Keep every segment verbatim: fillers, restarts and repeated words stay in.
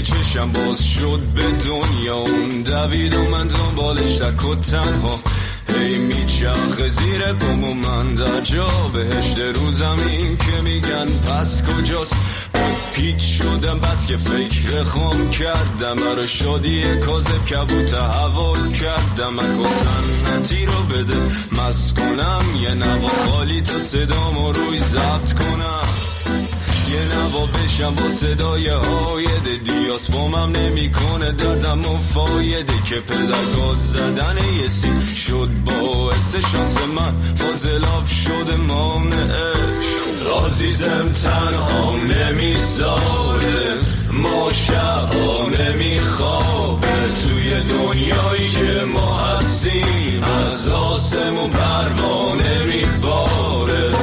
که چشم باز شد به دنیا اون دوید و من دنبالش تک و تنها هی میچرخه زیر پام و من در جا بهشت رو زمین که میگن پس کجاست پیچ شدم بس که فکر خام کردم برای شادی کاذب کبوت حوال کردم اکو سنتی رو بده مست کنم یه نوا خالی تا صدامو روی ضبط کنم یه نوا بشم با صدای هایده دیاس بامم نمی کنه دردم و فایده که پدر گاز زدن یه سی شد باعث شانس من فاضلاب شده مانعش عزیزم تنها نمیذاره ما شبها نمیخوابه توی دنیایی که ما هستیم از آسمون پروانه میباره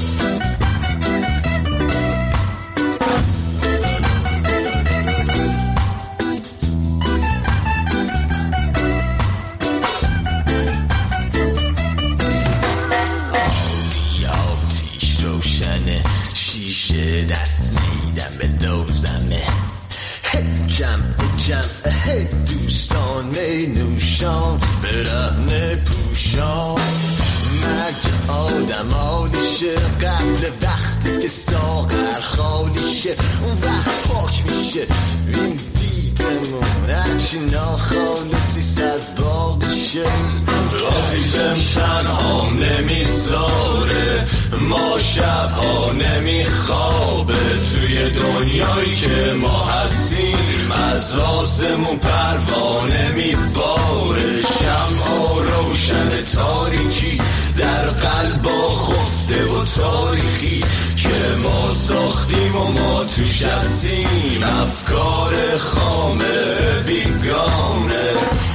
دست میدم به دوزمه جمع جمع هی دوستان می نوشان برهنه پوشان مرگ آدم آلیشه قبل وقتی که ساغر خالیشه اون وقت پاک میشه این دیدمون هرچی ناخالصیست از باقیشه عزیزم تنها نمیذاره ما شبها نمیخوابه توی دنیایی که ما هستیم از آسمون پروانه میباره شمعا روشن تاریکی در قلبا خفته و تاریخی که ما ساختیم و ما توش هستیم افکار خامه بیگانه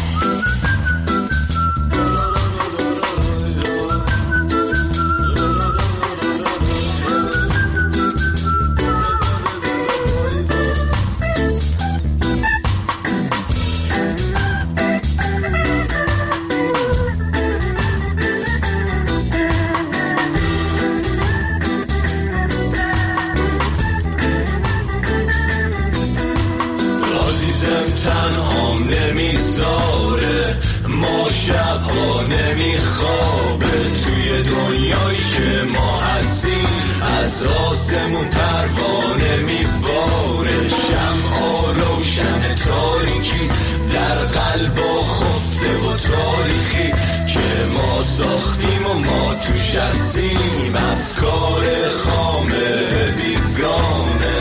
تنها نمیذاره ما شبها نمیخوابه توی دنیایی که ما هستیم از آسمون پروانه میباره شمعا روشن تاریکی در قلبا خفته و تاریخی که ما ساختیم و ما توش هستیم افکار خامه بیگانه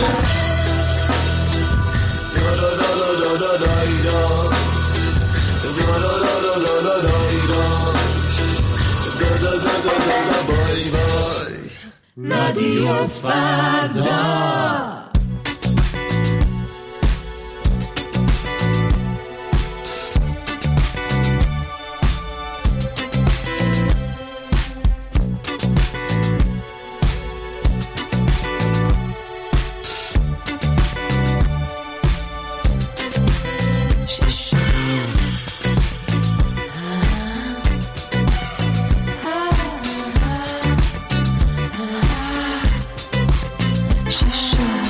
رادیو فردا Sure.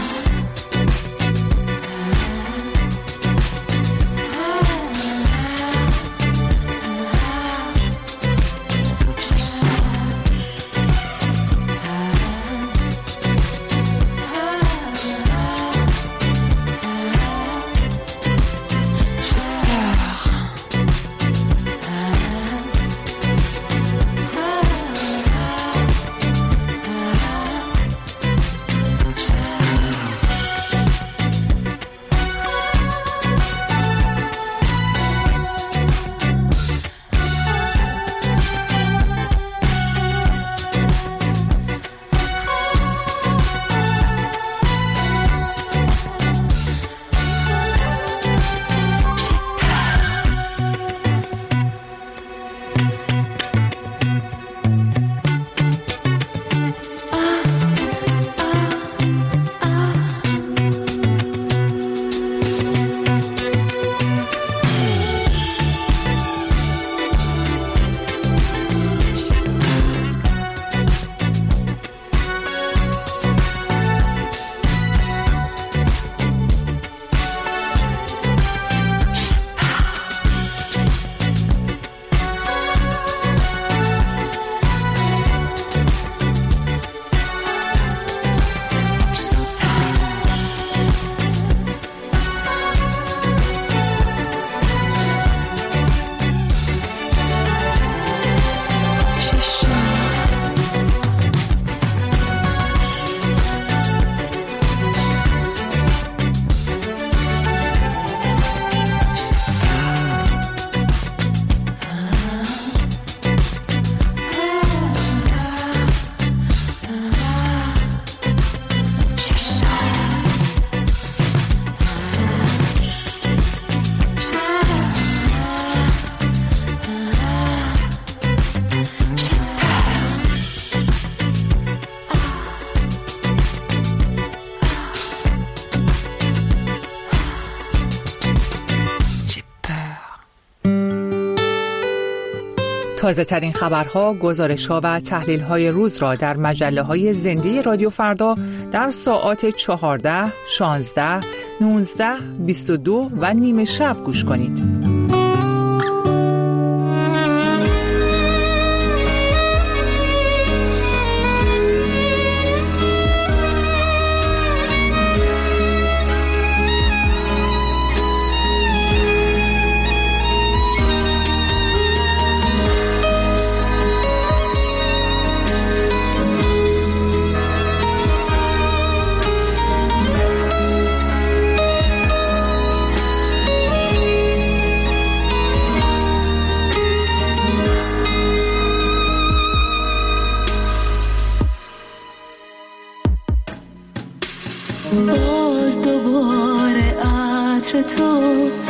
تازه ترین خبرها، گزارش‌ها و تحلیل‌های روز را در مجله‌های زنده رادیو فردا در ساعات چهارده، شانزده، نوزده، بیست و دو و نیمه شب گوش کنید. باز دوباره عطر تو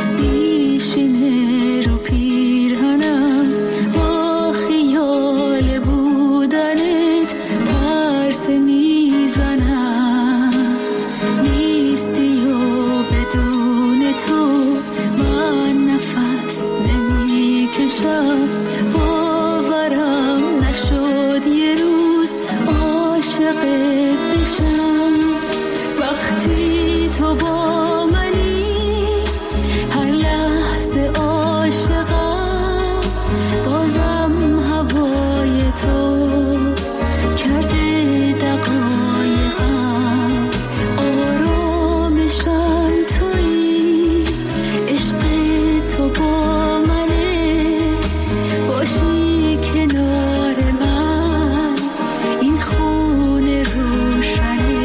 میشینه رو پیرهنم، با خیال بودنت پرس میزنم. نیستی و بدون تو من نفس نمیکشم. باورم نشد یه روز عاشقت بشم. وقتی تو با منی هر لحظه عاشقم. بازم هوای تو کرده دقایقم. آرامشم تویی، عشق تو با منه. باشی کنار من این خونه روشنه.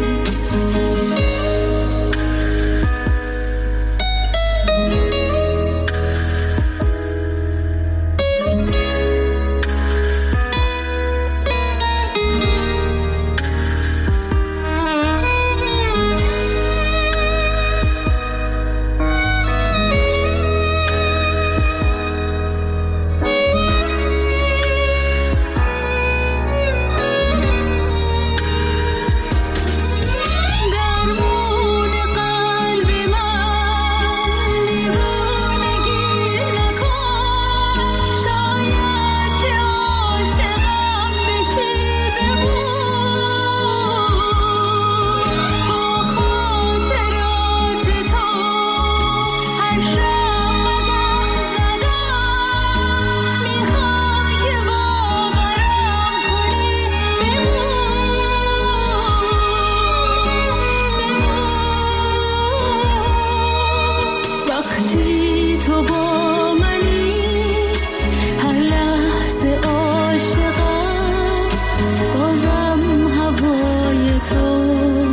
وقتی تو با منی هر لحظه عاشقم. بازم هوای تو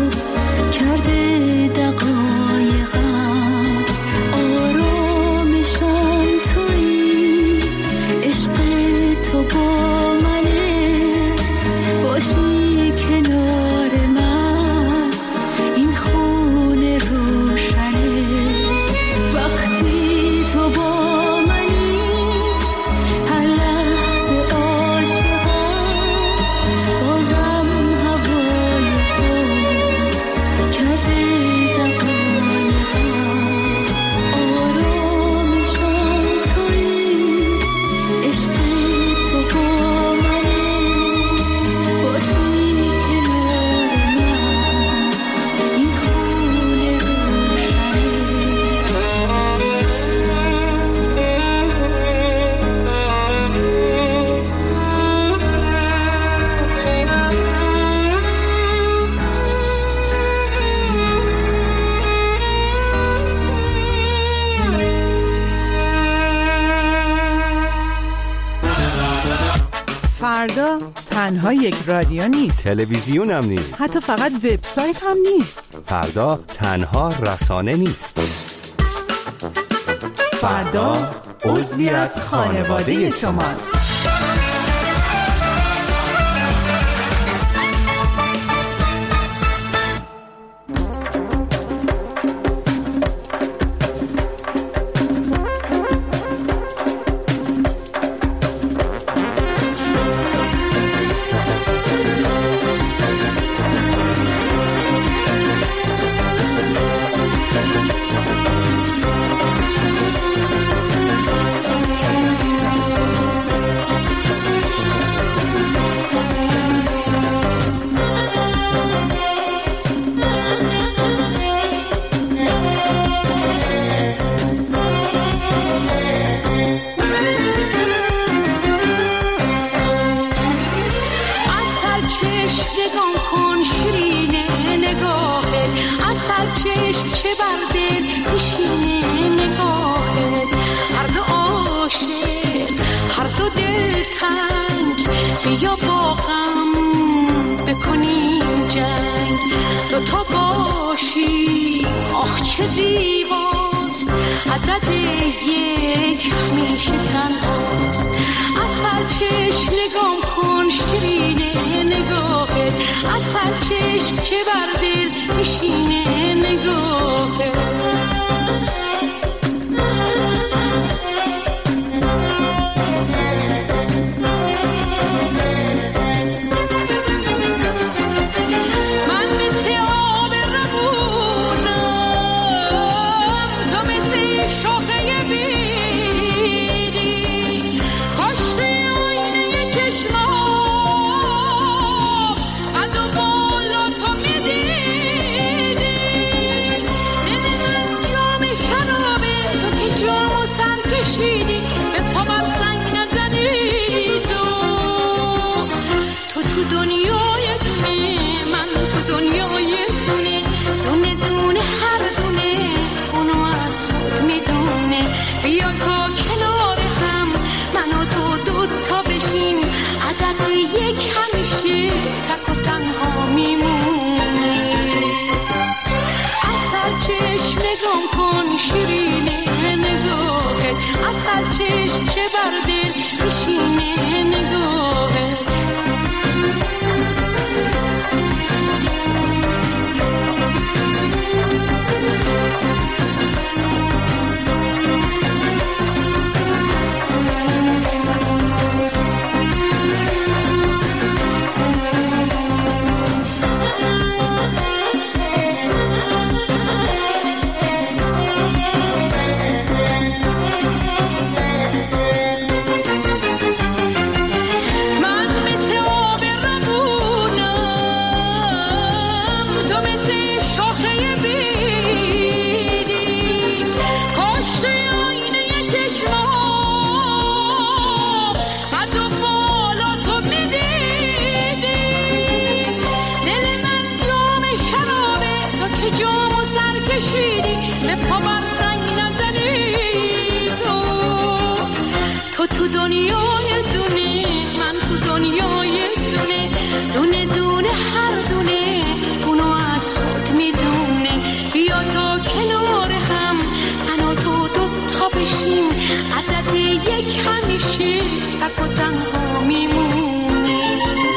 کرده دقایقم. آرامشم تویی، عشق تو با منه. باشی کنار من این خونه روشنه. وقتی تو با منی هر لحظه عاشقم. بازم هوای تو کرده دقایقم. آرامشم تویی، عشق تو با منه. باشی کنار من این خونه روشنه. فردا تنها یک رادیو نیست، تلویزیون هم نیست، حتی فقط وبسایت هم نیست. فردا تنها رسانه نیست. فردا عضوی از خانواده شماست. نگام کن شیرینه نگاهت، اصل چشم چه بر دل میشینه نگاهت. هر دو عاشق هر دو دل تنگ، بیا با غم بکنیم جنگ. دو تا باشی آخ چه زیباست، عدد یک همیشه تنهاست. اصل چشم نگام کن شیرینه نگاهت، اصل چشم چه بر دل میشینه نگاهت. چشم چه بر دل میشینه نگاهت. تو دنیای دونه من تو دنیای دونه، دونه دونه هر دونه اونو از خود میدونه. بیا تا کنار هم من و تو دوتا بشیم، عدد یک همیشه تک و تنها میمونه.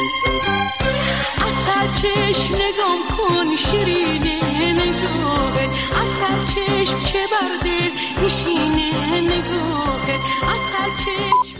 اصل چشم نگام کن شیرینه نگاهت، اصل چشم چه بر دل میشینه نگاهت. اصل چشم